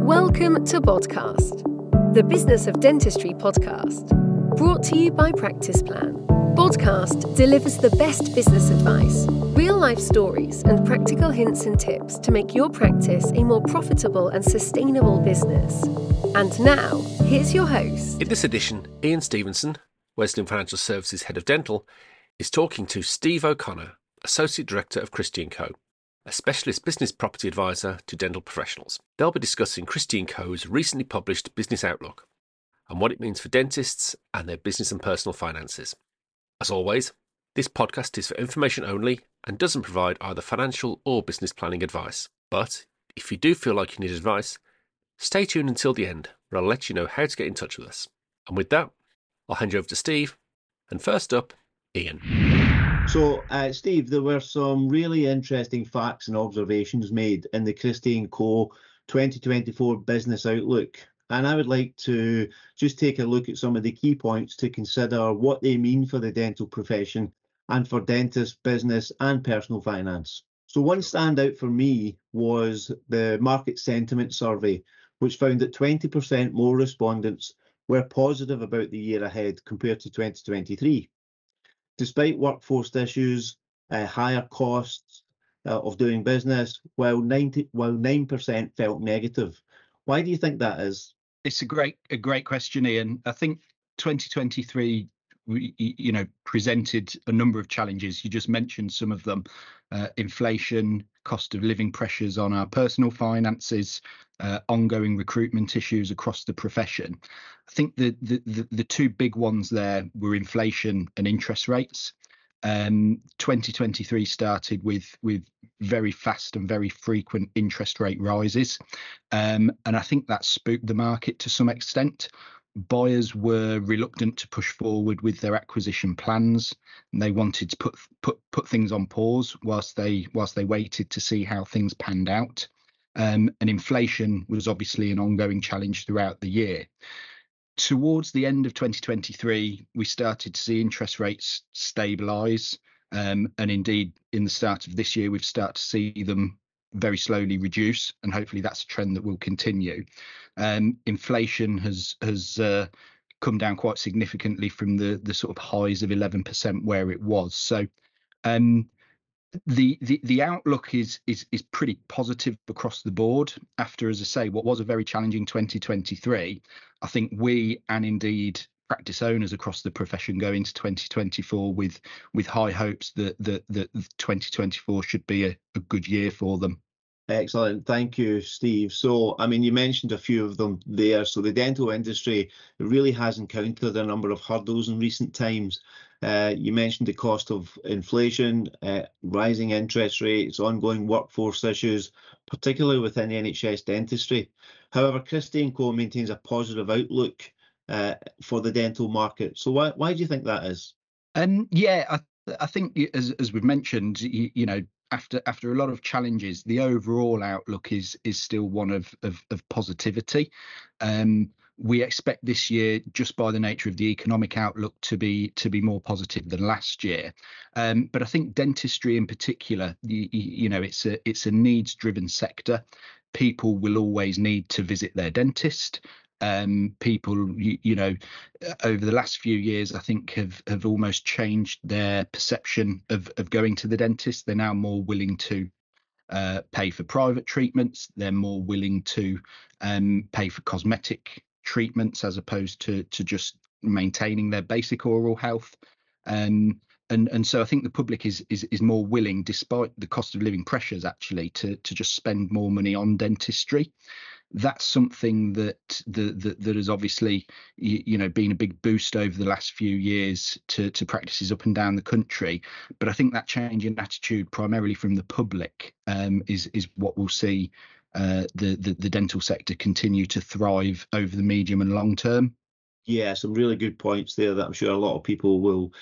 Welcome to Podcast, the Business of Dentistry podcast, brought to you by Practice Plan. Podcast delivers the best business advice, real-life stories, and practical hints and tips to make your practice a more profitable and sustainable business. And now, here's your host. In this edition, Ian Stevenson, Wesleyan Financial Services Head of Dental, is talking to Steve O'Connor, Associate Director of Christie & Co., a specialist business property advisor to dental professionals. They'll be discussing Christie & Co.'s recently published Business Outlook and what it means for dentists and their business and personal finances. As always, this podcast is for information only and doesn't provide either financial or business planning advice. But if you do feel like you need advice, stay tuned until the end, where I'll let you know how to get in touch with us. And with that, I'll hand you over to Steve. And first up, Ian. So, Steve, there were some really interesting facts and observations made in the Christie & Co. 2024 Business Outlook. And I would like to just take a look at some of the key points to consider what they mean for the dental profession and for dentists, business and personal finance. So one standout for me was the market sentiment survey, which found that 20% more respondents were positive about the year ahead compared to 2023. Despite workforce issues, higher costs of doing business, while 9% felt negative. Why do you think that is? It's a great question, Ian. I think 2023, presented a number of challenges. You just mentioned some of them: inflation, cost of living pressures on our personal finances, ongoing recruitment issues across the profession. I think the two big ones there were inflation and interest rates. 2023 started with very fast and very frequent interest rate rises, and I think that spooked the market to some extent. Buyers were reluctant to push forward with their acquisition plans, and they wanted to put things on pause whilst they waited to see how things panned out. And inflation was obviously an ongoing challenge throughout the year. Towards the end of 2023, we started to see interest rates stabilise, and indeed in the start of this year, we've started to see them very slowly reduce, and hopefully that's a trend that will continue. Inflation has come down quite significantly from the sort of highs of 11% where it was. So the outlook is pretty positive across the board after, as I say, what was a very challenging 2023. I think we, and indeed practice owners across the profession, go into 2024 with high hopes that 2024 should be a good year for them. Excellent. Thank you, Steve. So, you mentioned a few of them there. So the dental industry really has encountered a number of hurdles in recent times. You mentioned the cost of inflation, rising interest rates, ongoing workforce issues, particularly within NHS dentistry. However, Christie & Co. maintains a positive outlook for the dental market. So why do you think that is? I think as we've mentioned, after a lot of challenges, the overall outlook is still one of positivity. We expect this year, just by the nature of the economic outlook, to be more positive than last year. But I think dentistry in particular, it's a needs-driven sector. People will always need to visit their dentist. People, over the last few years, I think have almost changed their perception of going to the dentist. They're now more willing to pay for private treatments. They're more willing to pay for cosmetic treatments as opposed to just maintaining their basic oral health. And so I think the public is more willing, despite the cost of living pressures, actually, to just spend more money on dentistry. That's something that has obviously, been a big boost over the last few years to practices up and down the country. But I think that change in attitude, primarily from the public, is what we'll see the dental sector continue to thrive over the medium and long term. Yeah, some really good points there that I'm sure a lot of people will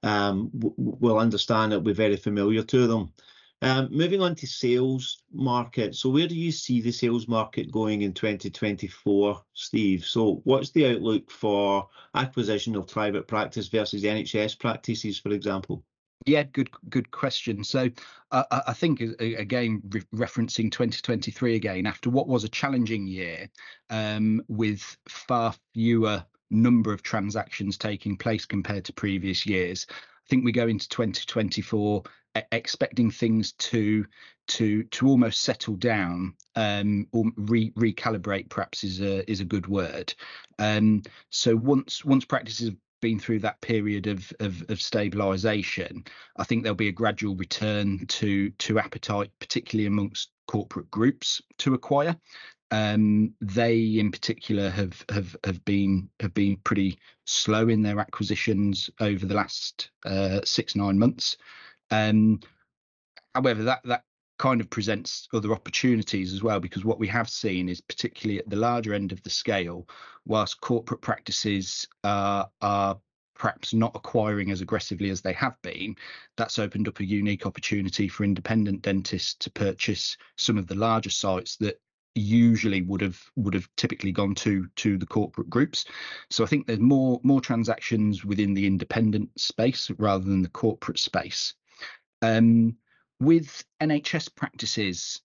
understand. It'll be very familiar to them. Moving on to sales market. So where do you see the sales market going in 2024, Steve? So what's the outlook for acquisition of private practice versus NHS practices, for example? Yeah, good question. So I think, again, referencing 2023 again, after what was a challenging year, with far fewer number of transactions taking place compared to previous years, I think we go into 2024 expecting things to almost settle down, or recalibrate, perhaps is a good word. So once practices have been through that period of stabilisation, I think there'll be a gradual return to appetite, particularly amongst corporate groups to acquire. They in particular have been pretty slow in their acquisitions over the last 6-9 months. However, that kind of presents other opportunities as well, because what we have seen is, particularly at the larger end of the scale, whilst corporate practices are perhaps not acquiring as aggressively as they have been, that's opened up a unique opportunity for independent dentists to purchase some of the larger sites that usually would have typically gone to the corporate groups. So I think there's more transactions within the independent space rather than the corporate space. With NHS practices,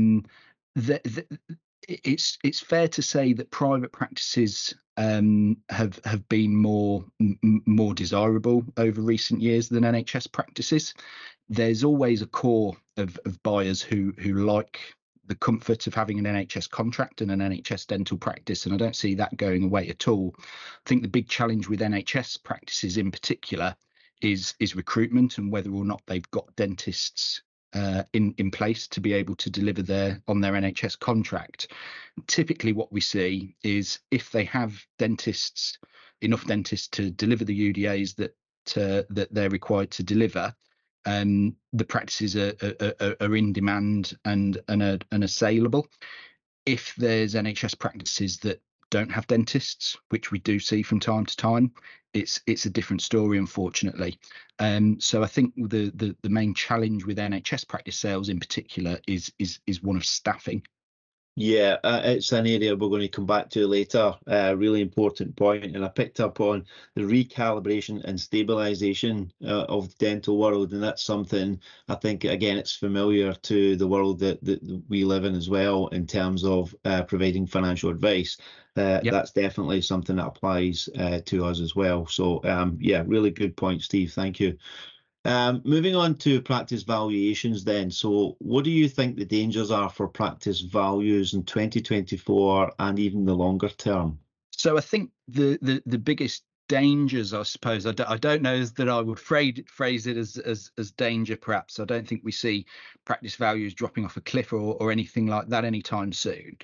it's fair to say that private practices have been more desirable over recent years than NHS practices. There's always a core of buyers who like the comfort of having an NHS contract and an NHS dental practice, and I don't see that going away at all. I think the big challenge with NHS practices in particular is recruitment, and whether or not they've got dentists in place to be able to deliver on their NHS contract. Typically what we see is, if they have enough dentists to deliver the UDAs that they're required to deliver, the practices are in demand and are saleable. If there's NHS practices that don't have dentists, which we do see from time to time, it's a different story, unfortunately. So I think the main challenge with NHS practice sales in particular is one of staffing. Yeah, it's an area we're going to come back to later. Really important point, and I picked up on the recalibration and stabilisation of the dental world, and that's something I think, again, it's familiar to the world that we live in as well, in terms of providing financial advice. Yep. That's definitely something that applies to us as well. So yeah, really good point, Steve. Thank you. Moving on to practice valuations then. So what do you think the dangers are for practice values in 2024 and even the longer term? So I think the biggest dangers, I suppose, I don't know that I would phrase it as danger, perhaps. I don't think we see practice values dropping off a cliff or anything like that anytime soon.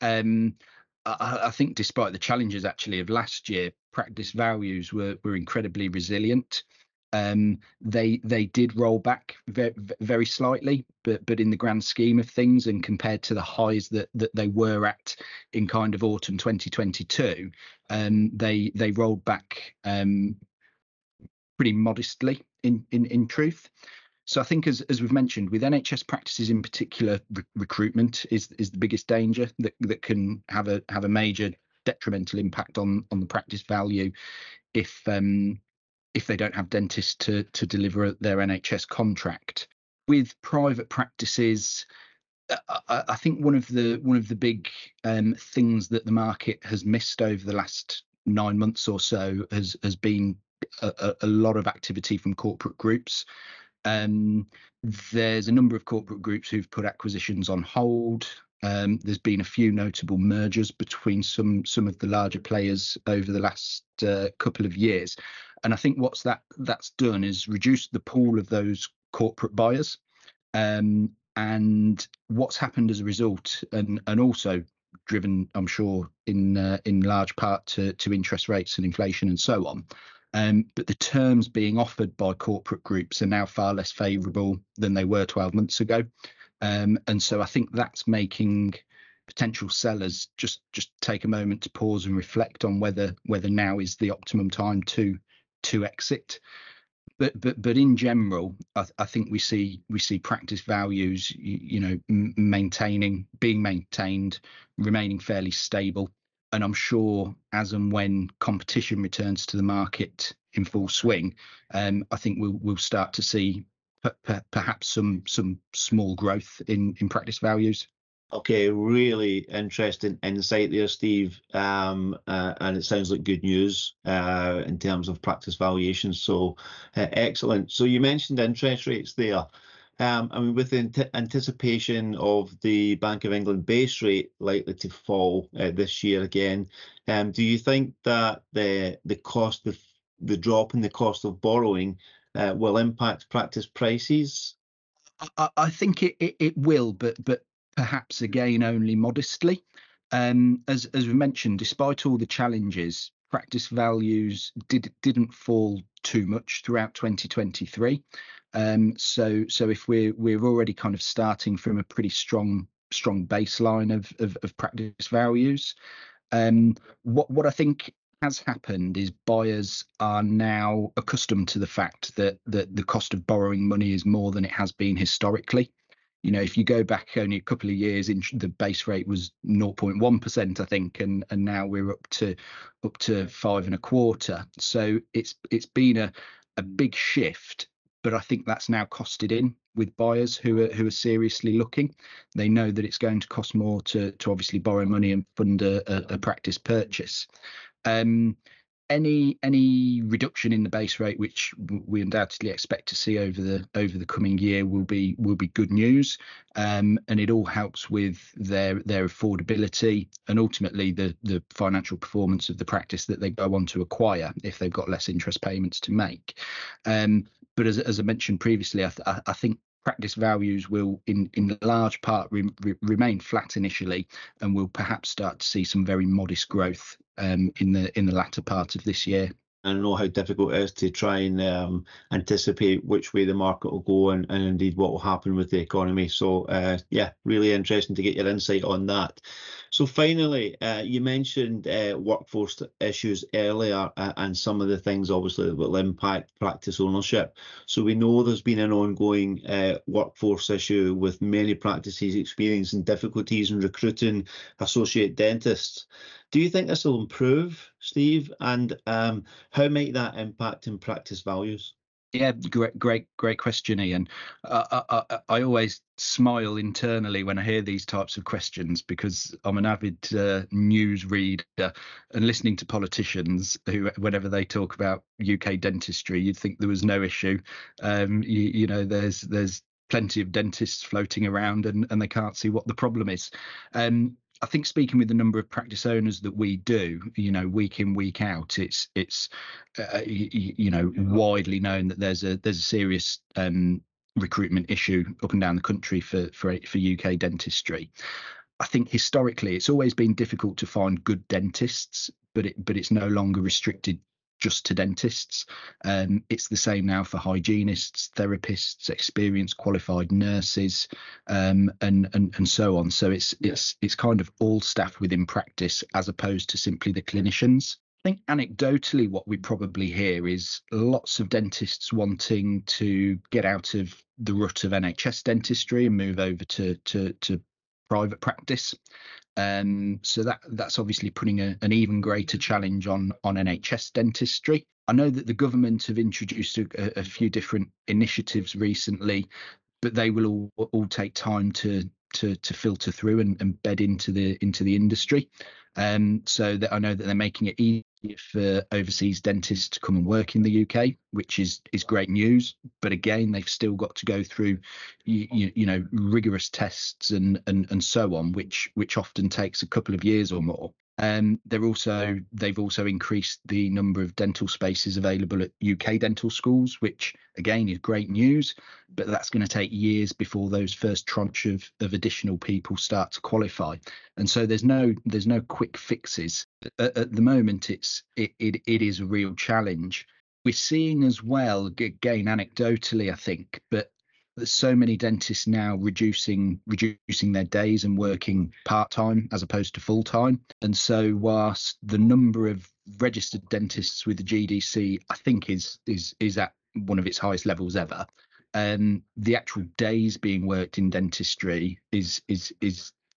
I think despite the challenges actually of last year, practice values were incredibly resilient. They did roll back very slightly, but in the grand scheme of things, and compared to the highs that they were at in kind of autumn 2022, they rolled back pretty modestly in truth. So I think, as we've mentioned, with NHS practices in particular, recruitment is the biggest danger that can have a major detrimental impact on the practice value if they don't have dentists to deliver their NHS contract. With private practices, I think one of the big things that the market has missed over the last 9 months or so has been a lot of activity from corporate groups. There's a number of corporate groups who've put acquisitions on hold. There's been a few notable mergers between some of the larger players over the last couple of years, and I think that's done is reduced the pool of those corporate buyers, and what's happened as a result, and also driven, I'm sure, in large part to interest rates and inflation and so on. But the terms being offered by corporate groups are now far less favourable than they were 12 months ago. And so I think that's making potential sellers just take a moment to pause and reflect on whether now is the optimum time to exit. But in general, I think we see practice values, being maintained, remaining fairly stable. And I'm sure as and when competition returns to the market in full swing, I think we'll start to see perhaps some small growth in practice values. Okay, really interesting insight there, Steve. And it sounds like good news in terms of practice valuations. So excellent. So you mentioned interest rates there. I mean, with the anticipation of the Bank of England base rate likely to fall this year again, do you think that the cost of the drop in the cost of borrowing will impact practice prices? I think it will, but perhaps again only modestly. As we mentioned, despite all the challenges, practice values didn't fall too much throughout 2023. So if we're already kind of starting from a pretty strong baseline of practice values, what I think has happened is buyers are now accustomed to the fact that the cost of borrowing money is more than it has been historically. You know, if you go back only a couple of years, the base rate was 0.1%, I think, and now we're up to 5.25%. So it's been a big shift, but I think that's now costed in with buyers who are seriously looking. They know that it's going to cost more to obviously borrow money and fund a practice purchase. Any reduction in the base rate, which we undoubtedly expect to see over the coming year, will be good news, and it all helps with their affordability and ultimately the financial performance of the practice that they go on to acquire if they've got less interest payments to make. But as I mentioned previously, I think practice values will in large part remain flat initially, and we'll perhaps start to see some very modest growth in the latter part of this year. I know how difficult it is to try and anticipate which way the market will go and indeed what will happen with the economy. So yeah, really interesting to get your insight on that. So finally, you mentioned workforce issues earlier and some of the things obviously that will impact practice ownership. So we know there's been an ongoing workforce issue with many practices experiencing difficulties in recruiting associate dentists. Do you think this will improve, Steve? And how might that impact in practice values? Yeah, great question, Ian. I always smile internally when I hear these types of questions because I'm an avid news reader, and listening to politicians who, whenever they talk about UK dentistry, you'd think there was no issue. You know, there's plenty of dentists floating around, and they can't see what the problem is. I think speaking with the number of practice owners that we do, you know, week in, week out, it's you know, widely known that there's a serious recruitment issue up and down the country for UK dentistry. I think historically it's always been difficult to find good dentists, but it's no longer restricted just to dentists. It's the same now for hygienists, therapists, experienced qualified nurses, and so on. So it's kind of all staff within practice as opposed to simply the clinicians. I think anecdotally what we probably hear is lots of dentists wanting to get out of the rut of NHS dentistry and move over to private practice. So that's obviously putting an even greater challenge on NHS dentistry. I know that the government have introduced a few different initiatives recently, but they will all take time to filter through and bed into the industry. So that I know that they're making it easier for overseas dentists to come and work in the UK, which is great news. But again, they've still got to go through you know, rigorous tests and so on, which often takes a couple of years or more. They've also increased the number of dental spaces available at UK dental schools, which again is great news, but that's going to take years before those first tranche of additional people start to qualify. And so there's no quick fixes. At the moment, it is a real challenge. We're seeing as well, again anecdotally, I think, but there's so many dentists now reducing their days and working part-time as opposed to full-time. And so whilst the number of registered dentists with the GDC, I think is at one of its highest levels ever, the actual days being worked in dentistry is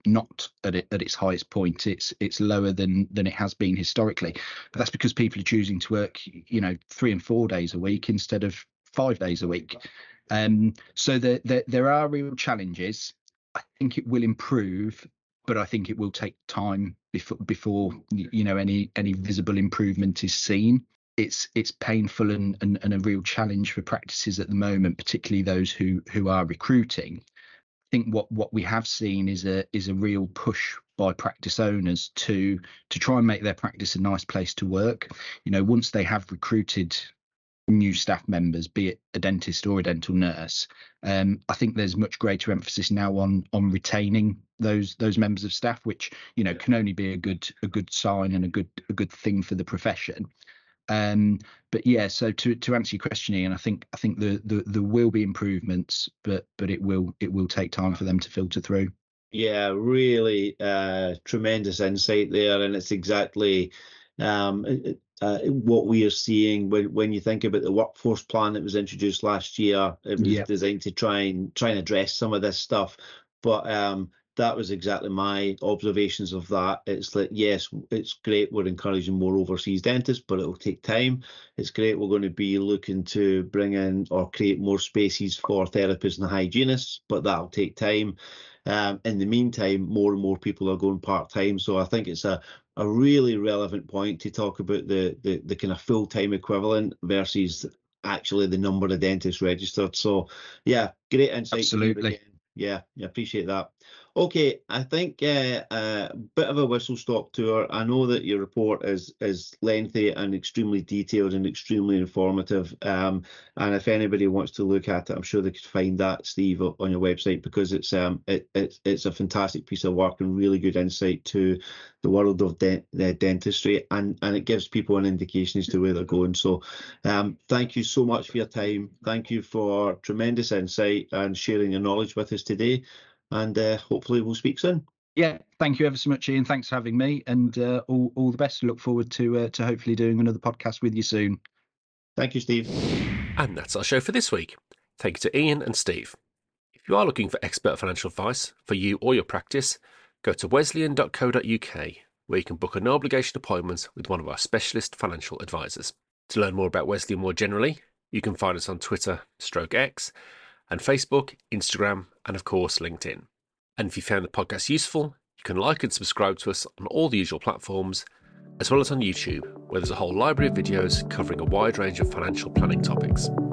not at its highest point. It's lower than it has been historically, but that's because people are choosing to work 3 and 4 days a week instead of 5 days a week. So there are real challenges. I think it will improve, but I think it will take time before any visible improvement is seen. It's painful and a real challenge for practices at the moment, particularly those who are recruiting. I think what we have seen is a real push by practice owners to try and make their practice a nice place to work. Once they have recruited new staff members, be it a dentist or a dental nurse, I think there's much greater emphasis now on retaining those members of staff, which can only be a good sign and a good thing for the profession. But yeah, so to answer your question, Ian, I think there will be improvements, but it will take time for them to filter through. Yeah, really tremendous insight there, and it's exactly what we are seeing when you think about the workforce plan that was introduced last year. It was designed to try and address some of this stuff, but that was exactly my observations of that. It's like, yes, it's great we're encouraging more overseas dentists, but it will take time. It's great we're going to be looking to bring in or create more spaces for therapists and hygienists, but that'll take time. In the meantime, more and more people are going part-time. So I think it's a really relevant point to talk about the kind of full-time equivalent versus actually the number of dentists registered. So yeah, great insight. Absolutely. Yeah, I appreciate that. Okay, I think a bit of a whistle-stop tour. I know that your report is lengthy and extremely detailed and extremely informative. And if anybody wants to look at it, I'm sure they could find that, Steve, on your website, because it's a fantastic piece of work and really good insight to the world of dentistry, and it gives people an indication as to where they're going. So thank you so much for your time. Thank you for tremendous insight and sharing your knowledge with us today. And hopefully we'll speak soon. Yeah, thank you ever so much, Ian. Thanks for having me, and all the best. Look forward to hopefully doing another podcast with you soon. Thank you, Steve. And that's our show for this week. Thank you to Ian and Steve. If you are looking for expert financial advice for you or your practice, go to wesleyan.co.uk, where you can book a no obligation appointment with one of our specialist financial advisors. To learn more about Wesleyan more generally, you can find us on Twitter/X and Facebook, Instagram, and of course LinkedIn. And if you found the podcast useful, you can like and subscribe to us on all the usual platforms, as well as on YouTube, where there's a whole library of videos covering a wide range of financial planning topics.